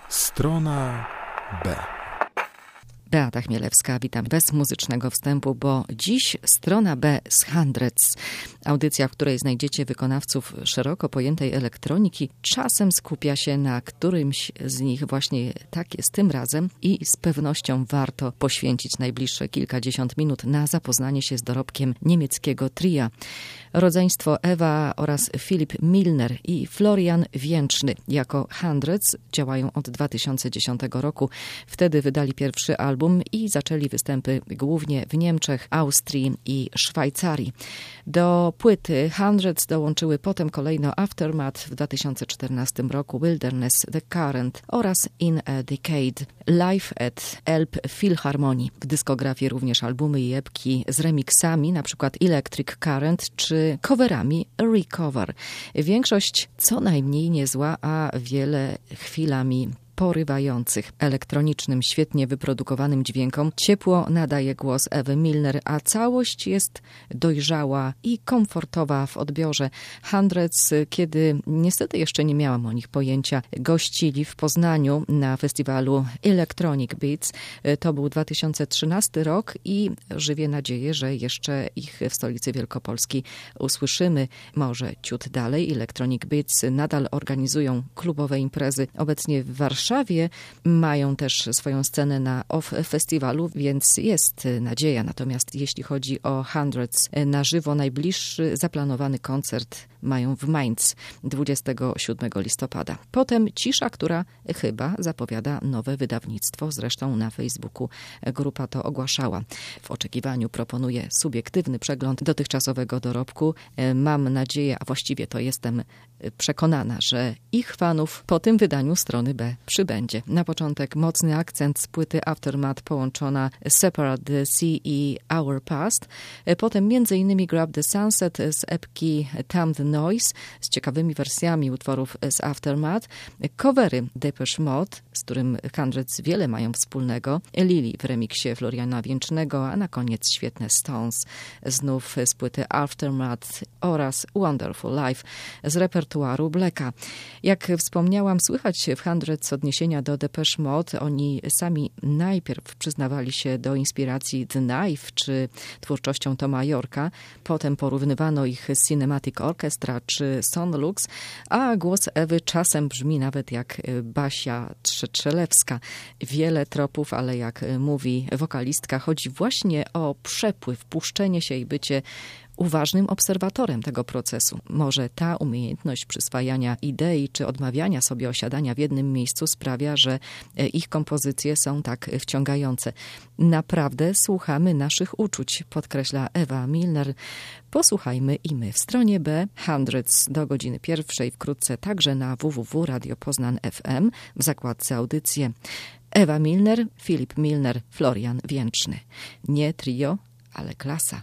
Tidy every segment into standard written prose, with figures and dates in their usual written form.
Strona B. Beata Chmielewska, witam bez muzycznego wstępu, bo dziś strona B z Hundreds. Audycja, w której znajdziecie wykonawców szeroko pojętej elektroniki, czasem skupia się na którymś z nich. Właśnie tak jest tym razem i z pewnością warto poświęcić najbliższe kilkadziesiąt minut na zapoznanie się z dorobkiem niemieckiego tria. Rodzeństwo Ewa oraz Philipp Milner i Florian Więczny jako Hundreds działają od 2010 roku. Wtedy wydali pierwszy album i zaczęli występy głównie w Niemczech, Austrii i Szwajcarii. Do płyty Hundreds dołączyły potem kolejno Aftermath w 2014 roku, Wilderness, The Current oraz In a Decade. Live at Elb Philharmonii. W dyskografii również albumy i epki z remixami, np. Electric Current czy coverami Recover. Większość co najmniej niezła, a wiele chwilami porywających. Elektronicznym, świetnie wyprodukowanym dźwiękom ciepło nadaje głos Ewy Milner, a całość jest dojrzała i komfortowa w odbiorze. Hundreds, kiedy niestety jeszcze nie miałam o nich pojęcia, gościli w Poznaniu na festiwalu Electronic Beats. To był 2013 rok i żywię nadzieję, że jeszcze ich w stolicy Wielkopolski usłyszymy. Może ciut dalej. Electronic Beats nadal organizują klubowe imprezy. Obecnie w Warszawie mają też swoją scenę na OFF Festiwalu, więc jest nadzieja. Natomiast jeśli chodzi o Hundreds na żywo, najbliższy zaplanowany koncert mają w Mainz 27 listopada. Potem cisza, która chyba zapowiada nowe wydawnictwo. Zresztą na Facebooku grupa to ogłaszała. W oczekiwaniu proponuję subiektywny przegląd dotychczasowego dorobku. Mam nadzieję, a właściwie to jestem przekonana, że ich fanów po tym wydaniu strony B przybędzie. Na początek mocny akcent z płyty Aftermath połączona Separate the Sea i Our Past. Potem m.in. Grab the Sunset z epki Tamp the Noise z ciekawymi wersjami utworów z Aftermath. Covery Depeche Mode, z którym Hundreds wiele mają wspólnego. Lily w remiksie Floriana Więcznego, a na koniec świetne Stones znów z płyty Aftermath oraz Wonderful Life z repertuaru Blacka. Jak wspomniałam, słychać w Hundreds odniesienia do Depeche Mode. Oni sami najpierw przyznawali się do inspiracji The Knife czy twórczością Toma Yorka. Potem porównywano ich z Cinematic Orchestra czy Sonlux, a głos Ewy czasem brzmi nawet jak Basia Trzelewska. Wiele tropów, ale jak mówi wokalistka, chodzi właśnie o przepływ, puszczenie się i bycie uważnym obserwatorem tego procesu. Może ta umiejętność przyswajania idei czy odmawiania sobie osiadania w jednym miejscu sprawia, że ich kompozycje są tak wciągające. Naprawdę słuchamy naszych uczuć, podkreśla Ewa Milner. Posłuchajmy i my w stronie B. Hundreds do godziny 1, wkrótce także na www.radiopoznan.fm w zakładce audycje. Ewa Milner, Philipp Milner, Florian Więczny. Nie trio, ale klasa.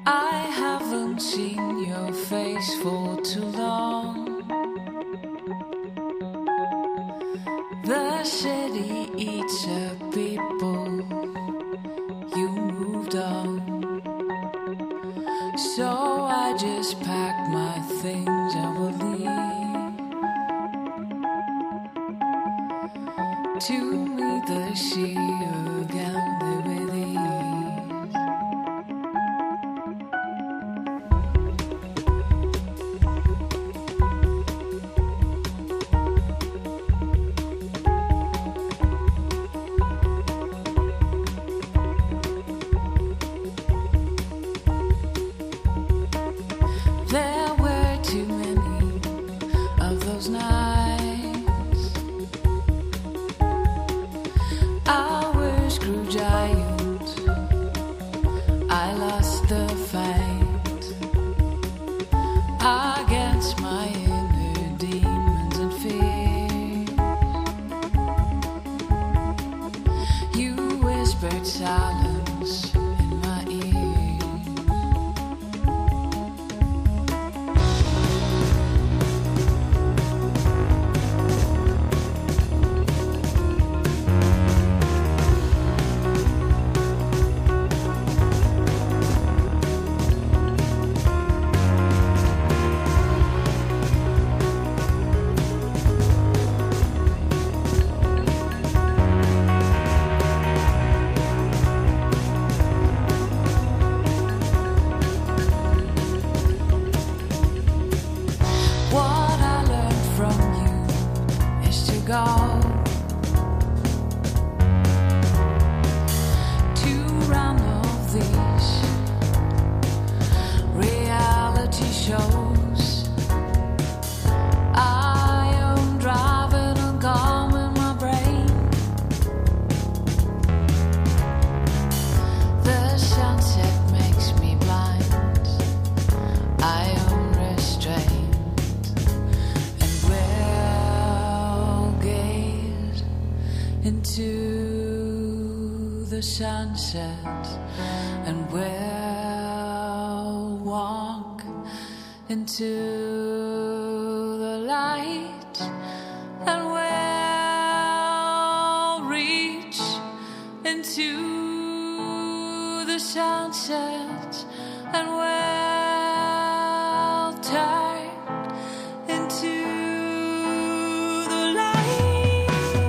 I haven't seen your face for too long. The city eats up people. You moved on. So I just packed my things and will leave to meet the sea again with ease. There were too many of those nights. Hours grew giant. I lost the fight against my inner demons and fears. You whispered silence in my ear. What I learned from you is to go to run all these reality shows. I am driving a gum in my brain. The sunset makes me blind. I am restrained and will gaze into the sunset and will walk into the light and will reach into the sunset and will turn into the light.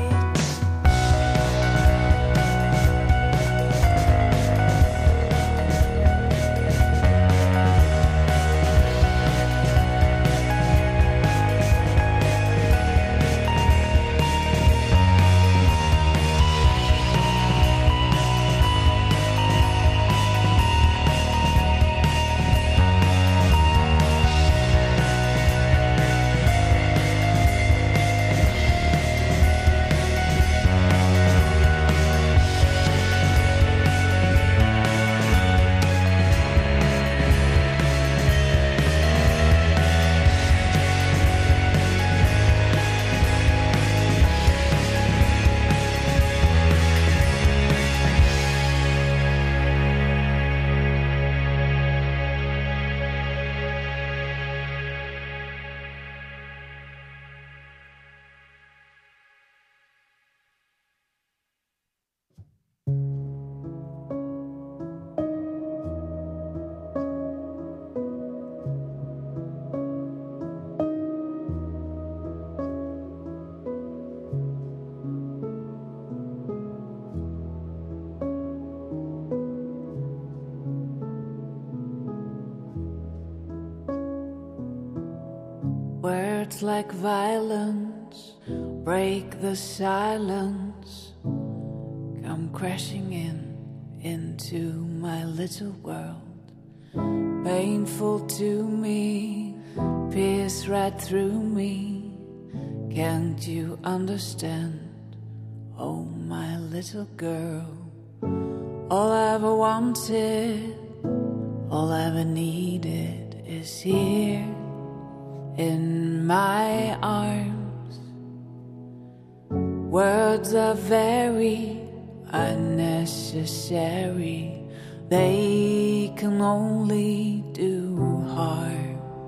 Words like violence break the silence, come crashing into my little world. Painful to me, pierce right through me. Can't you understand? Oh, my little girl. All I ever wanted, all I ever needed is here in my arms. Words are very unnecessary. They can only do harm.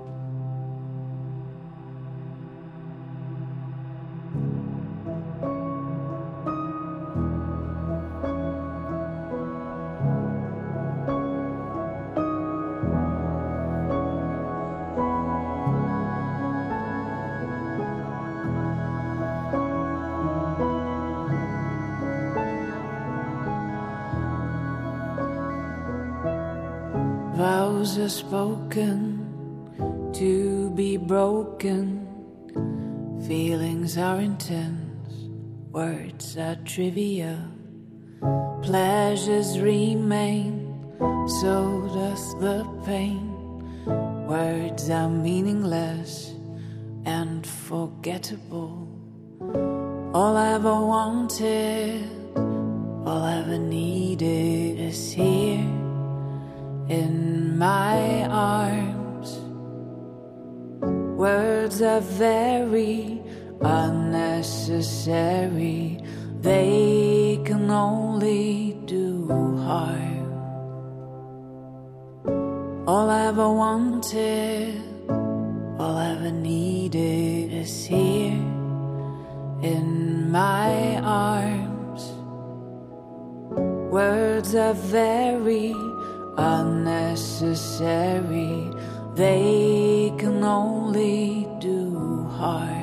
Vows are spoken to be broken. Feelings are intense, words are trivia. Pleasures remain, so does the pain. Words are meaningless and forgettable. All I ever wanted, all I ever needed is here in my arms. Words are very unnecessary. They can only do harm. All I ever wanted, all I ever needed is here in my arms. Words are very unnecessary. They can only do harm.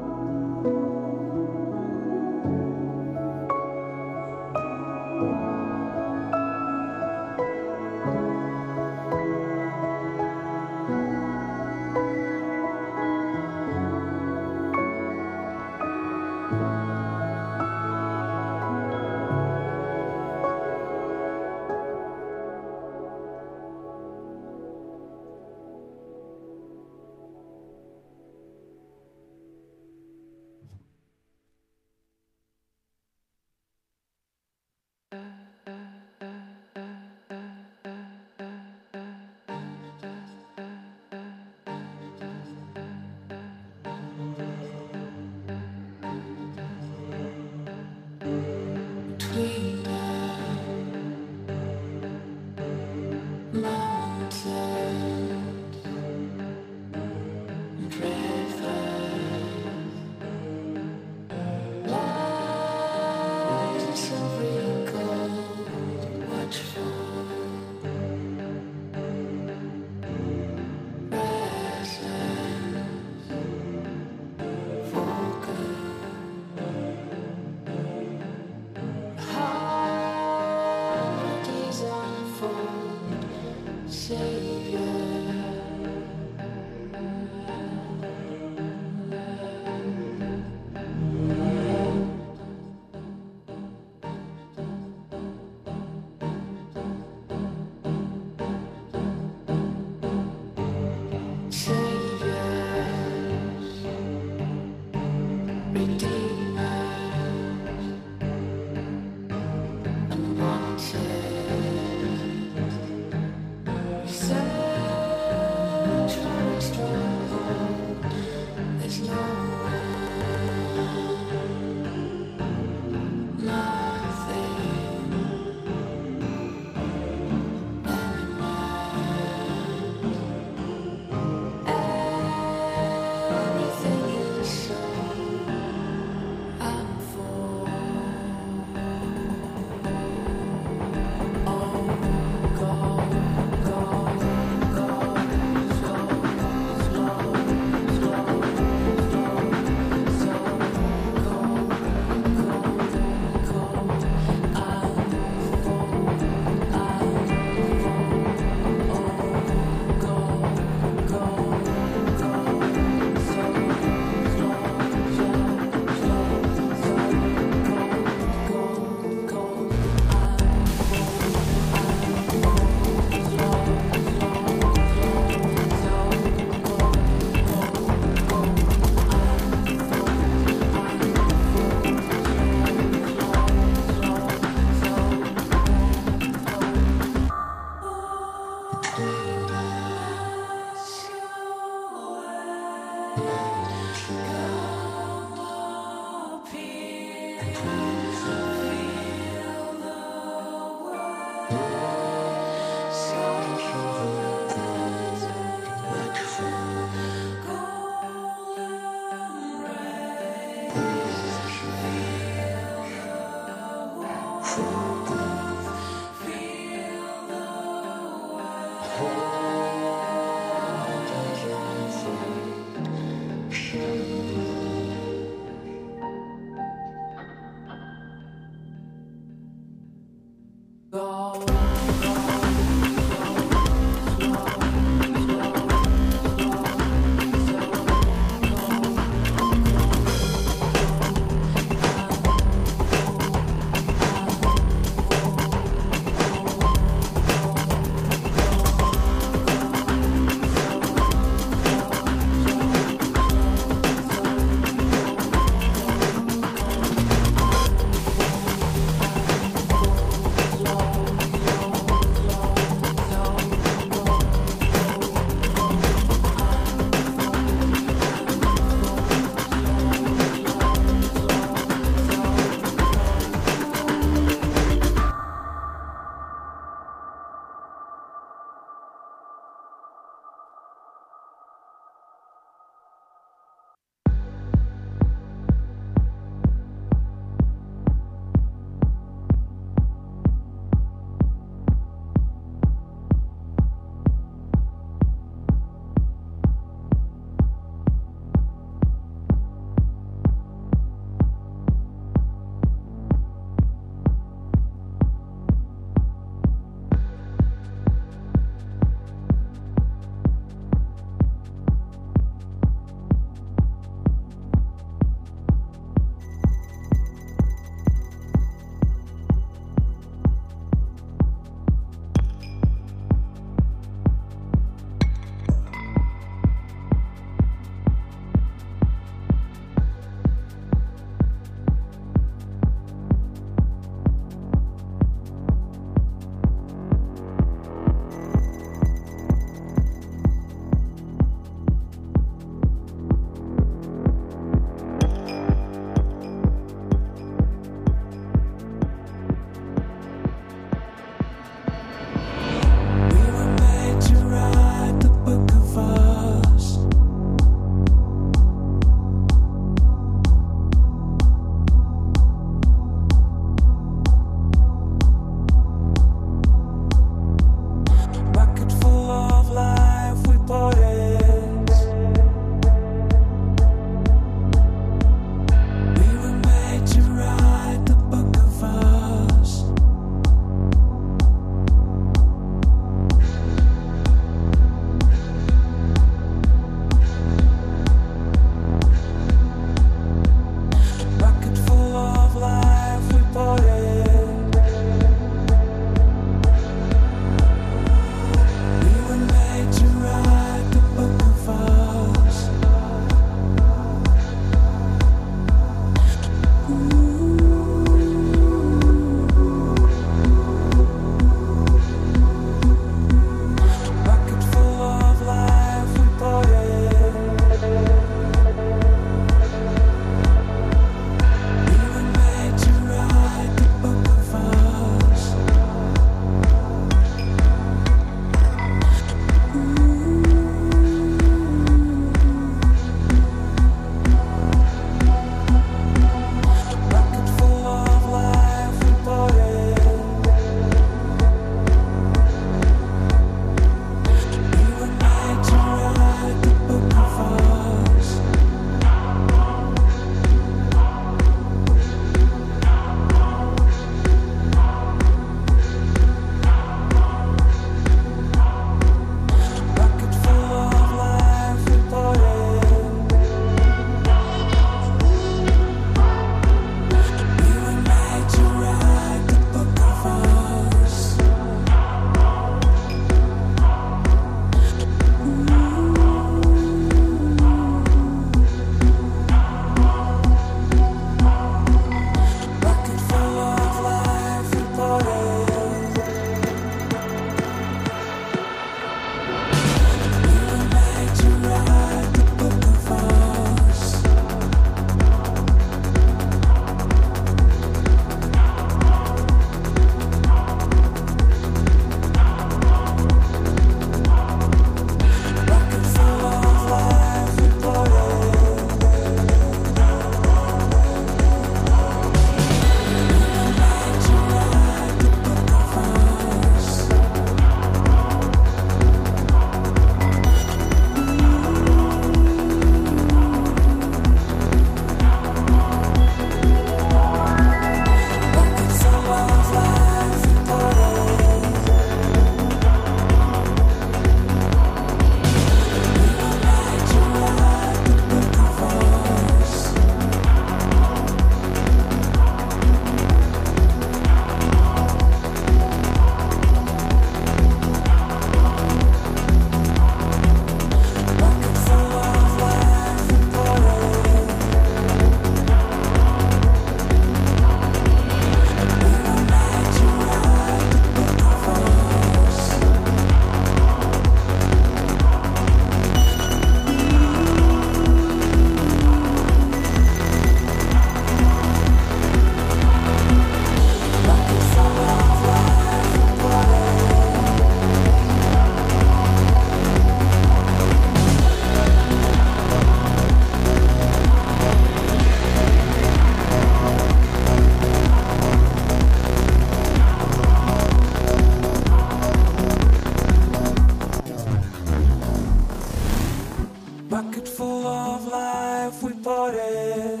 Bucket full of life, we parted.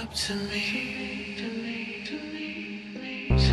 up to me, to me, to me, to me.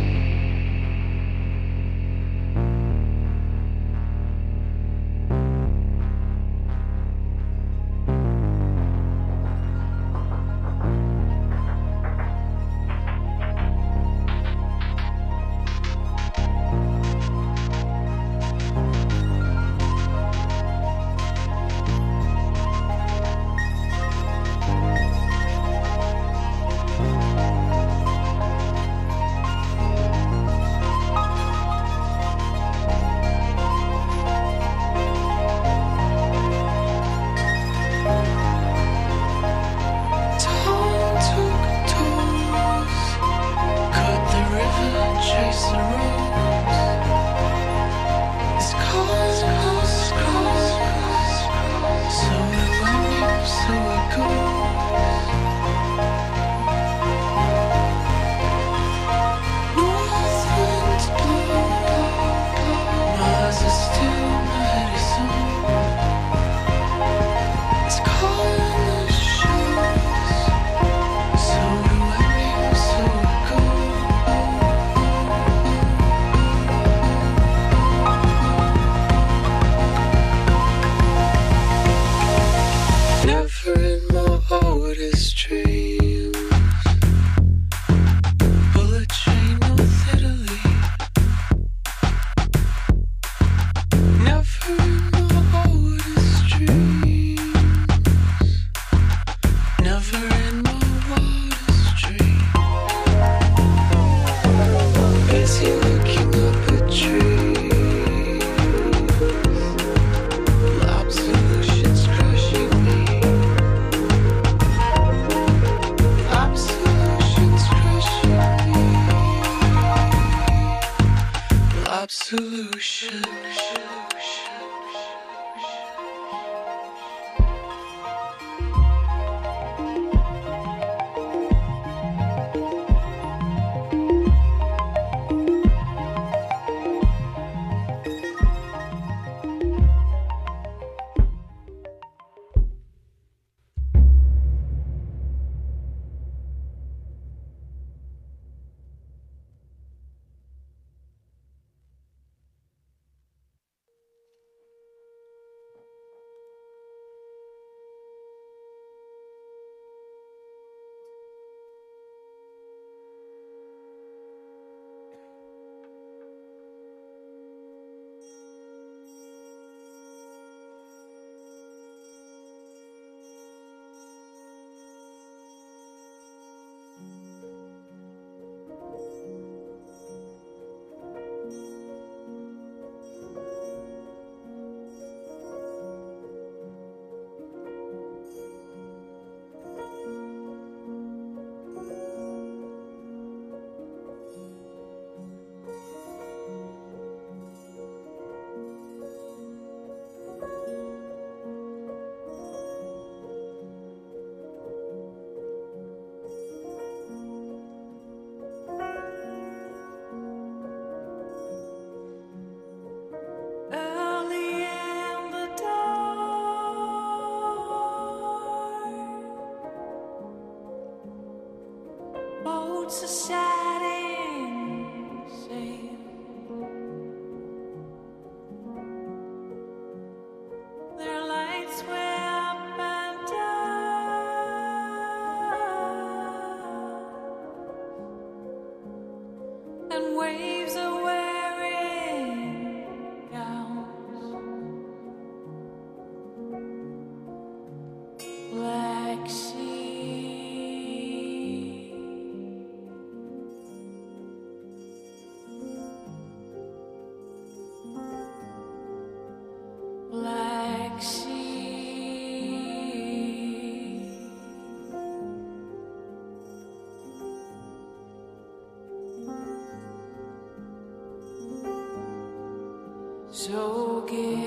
So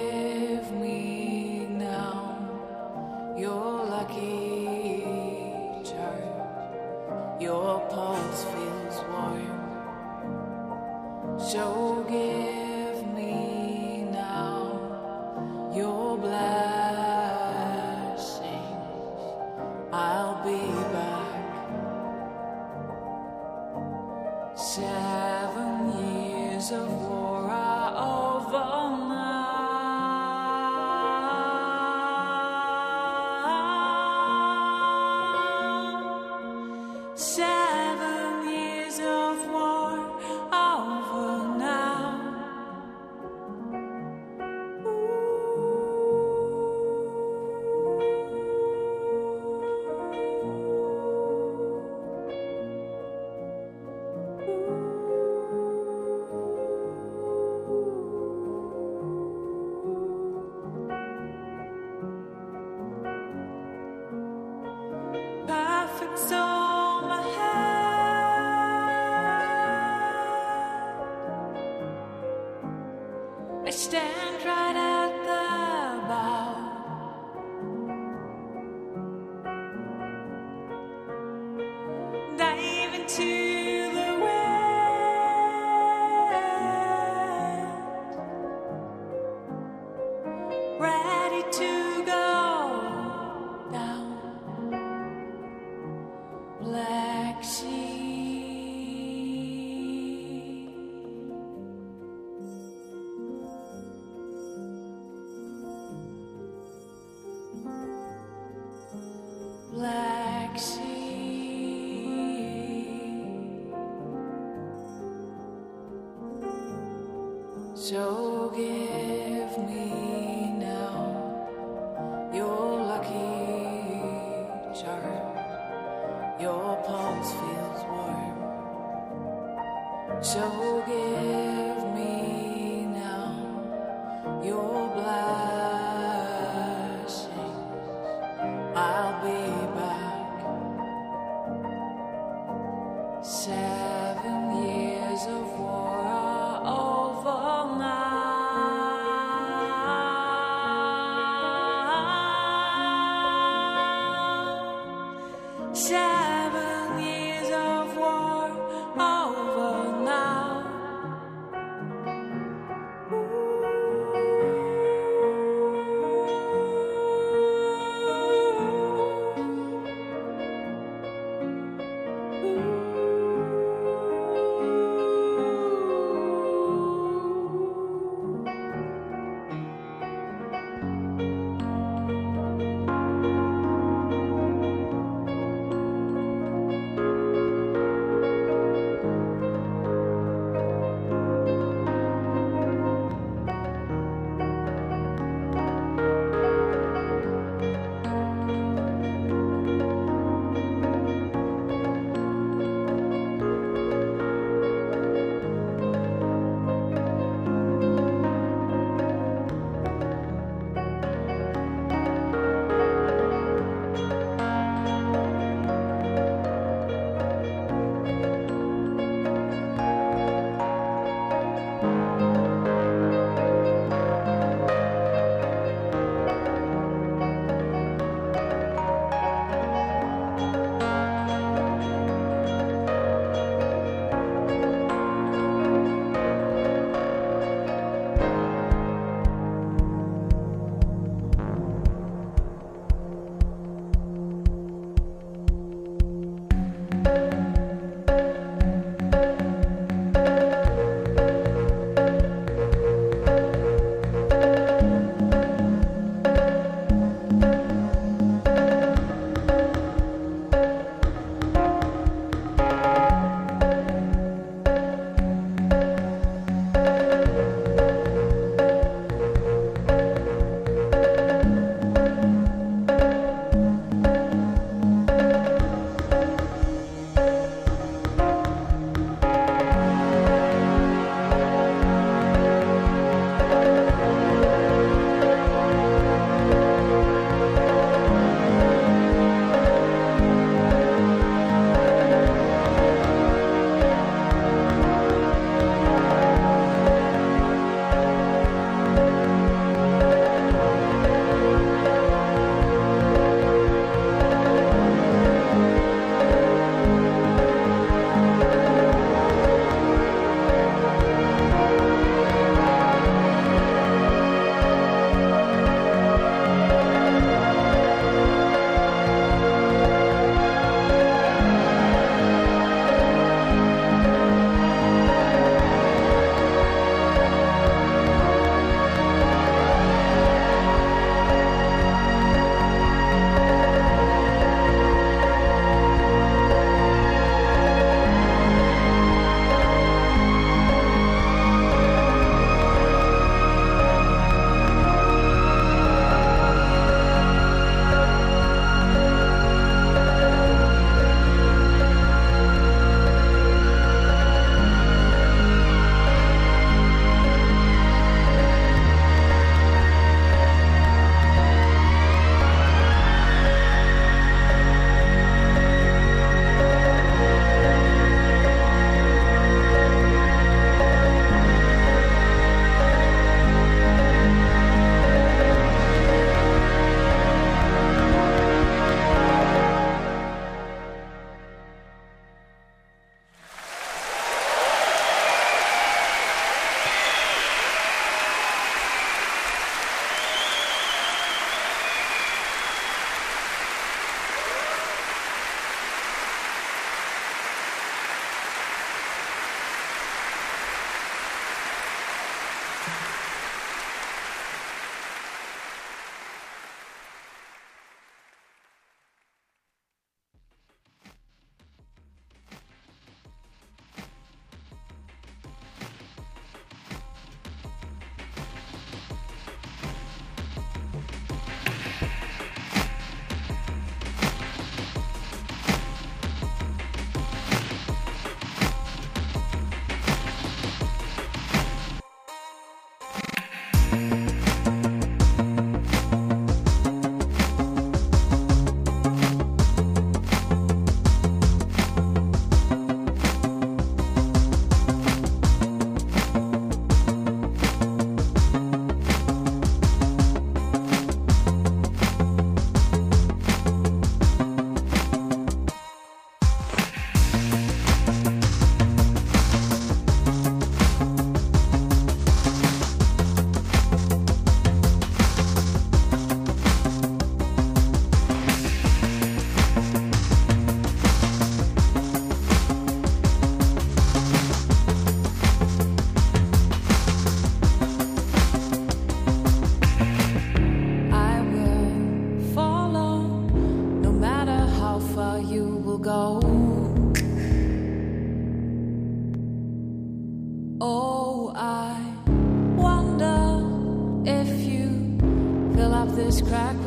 give me now your lucky charm. Your pulse feels warm. So give me now your blessings. I'll be back. So give me now your lucky charm. Your pulse feels warm. So give me now your blessing. I'll be back. 7 years of war are over now. 7 years of war over now.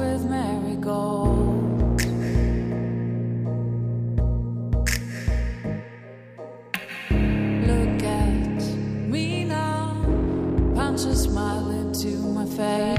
with marigolds. Look at me now, punch a smile into my face.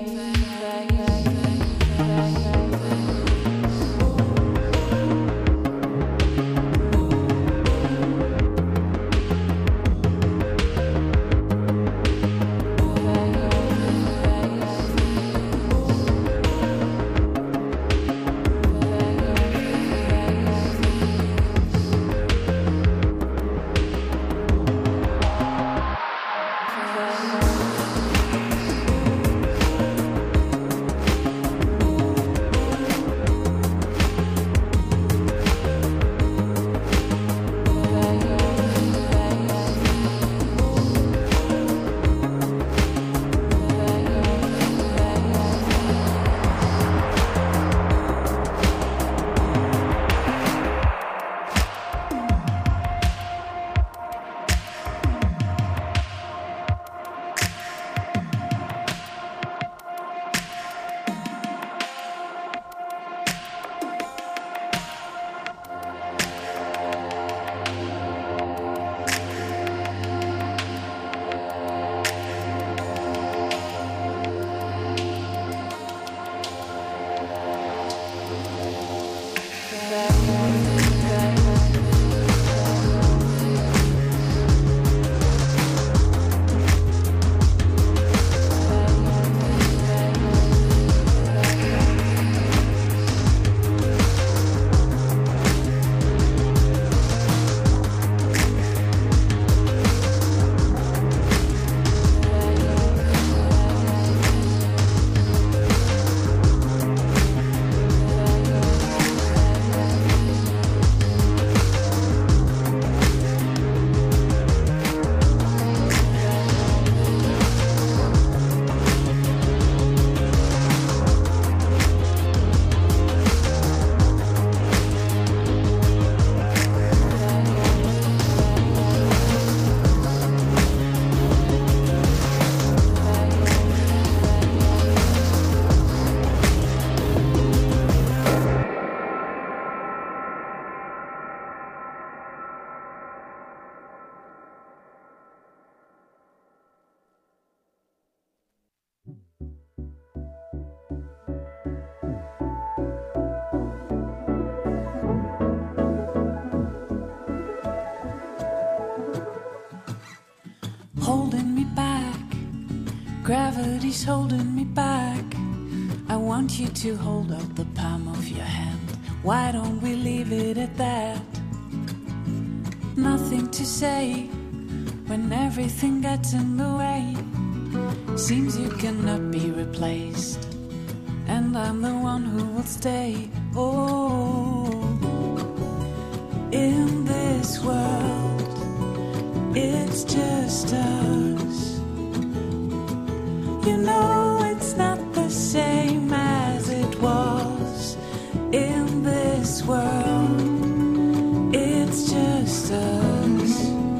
Holding me back, gravity's holding me back. I want you to hold up the palm of your hand. Why don't we leave it at that? Nothing to say when everything gets in the way. Seems you cannot be replaced, and I'm the one who will stay. Oh, in this world, it's just us. You know it's not the same as it was. In this world, it's just us.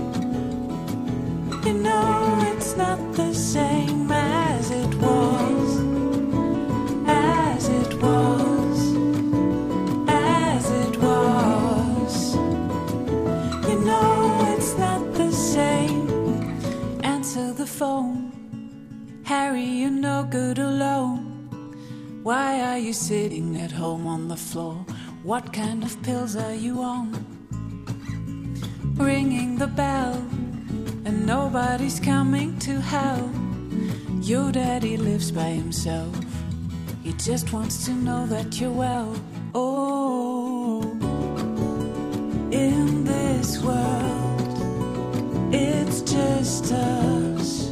You know it's not the same as it was. As it was. As it was. You know it's not the same. Answer the phone. Harry, you're no good alone. Why are you sitting at home on the floor? What kind of pills are you on? Ringing the bell, and nobody's coming to help. Your daddy lives by himself. He just wants to know that you're well. Oh, in this world, it's just us.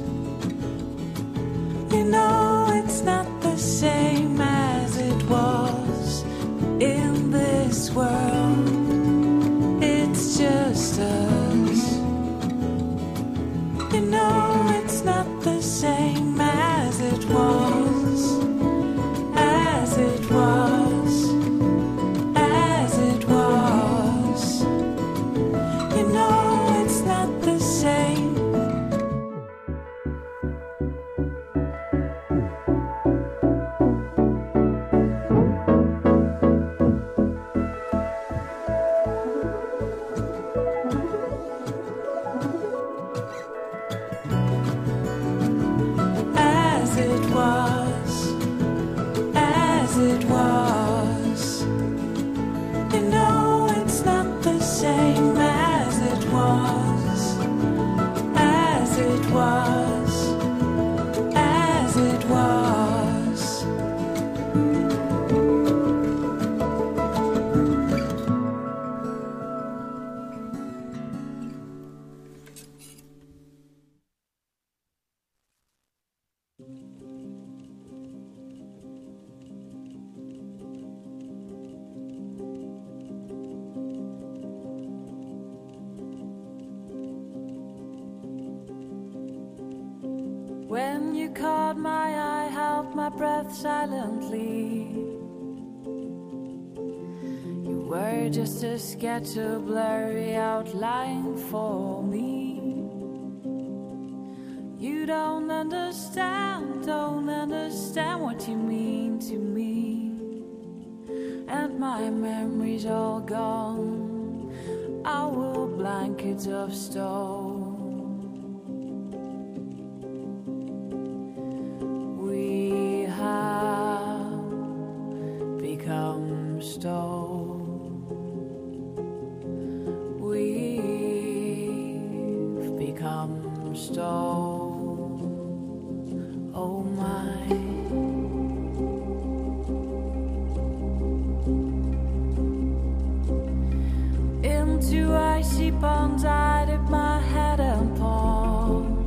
You know it's not the same as it was. In this world, it's just us. You know it's not the same as it was. As it was. As it was. caught my eye, held my breath silently. You were just a sketch, a blurry outline for me. You don't understand what you mean to me. And my memory's all gone, our blankets of stone. We have become stone. We've become stone. Oh my. Into icy ponds I dip my head and pause.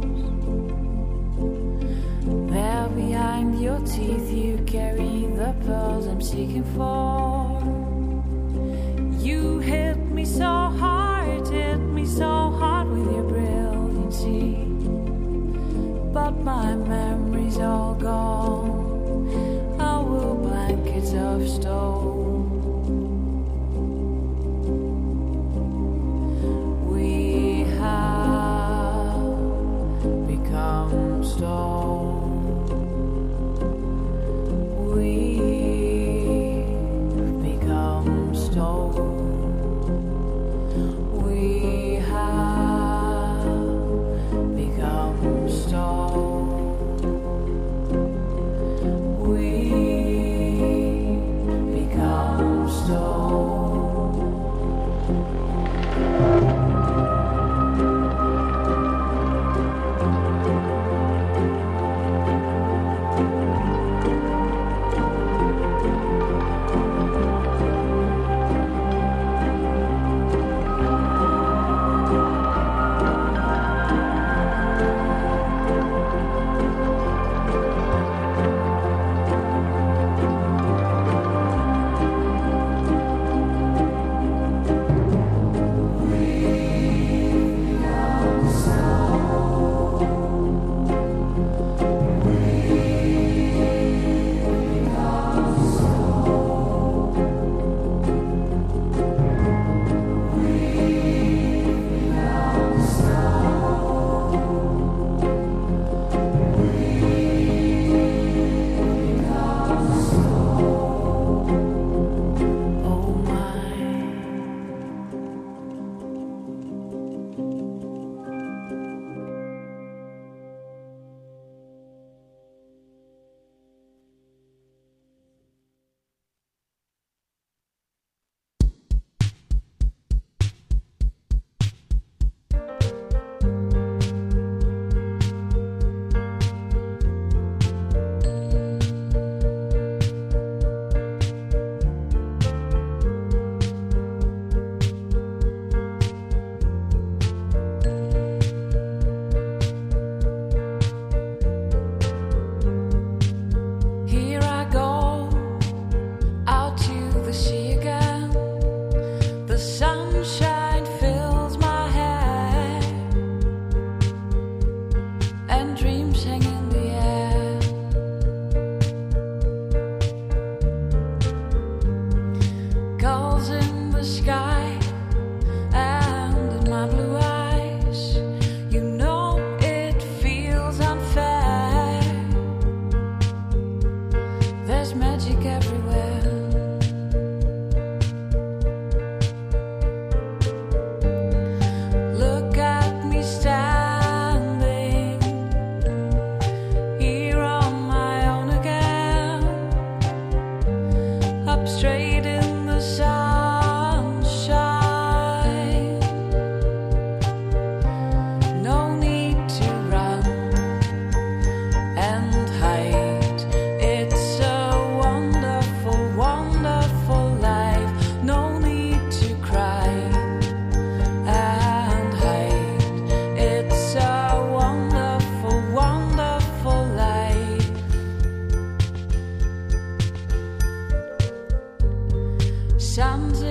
There behind your teeth you carry the pearls I'm seeking for. You hit me so hard with your brilliancy. But my memory's all gone, our blankets of stone. We have become stone. We've become stone. We have become stone. We've become stone.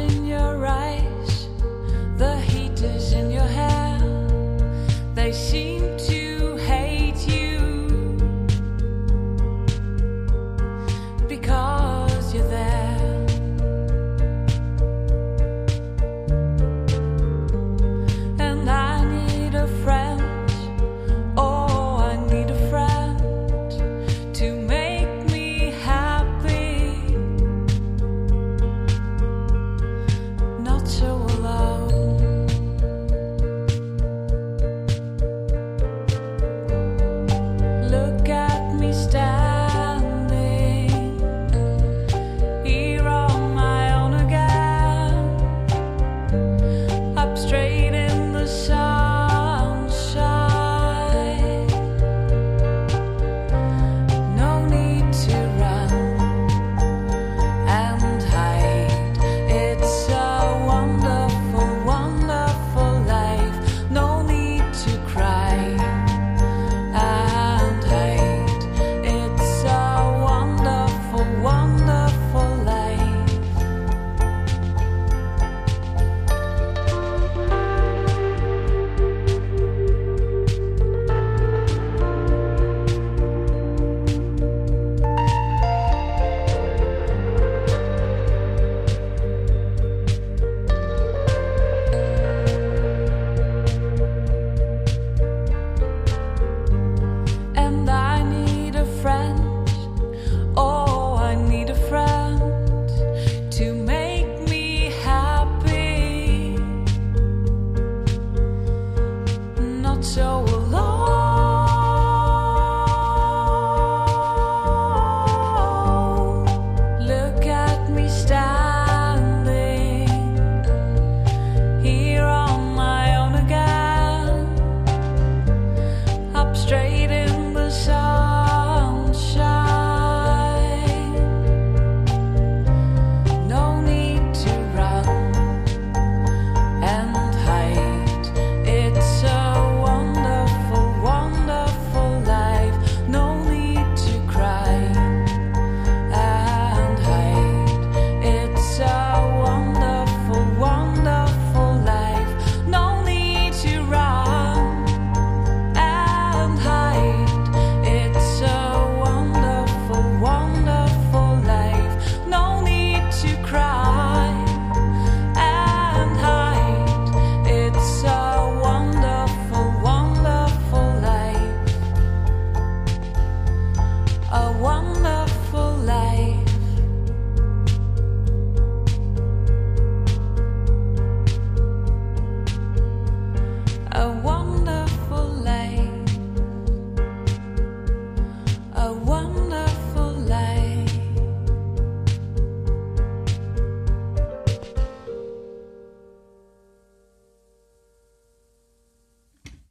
They see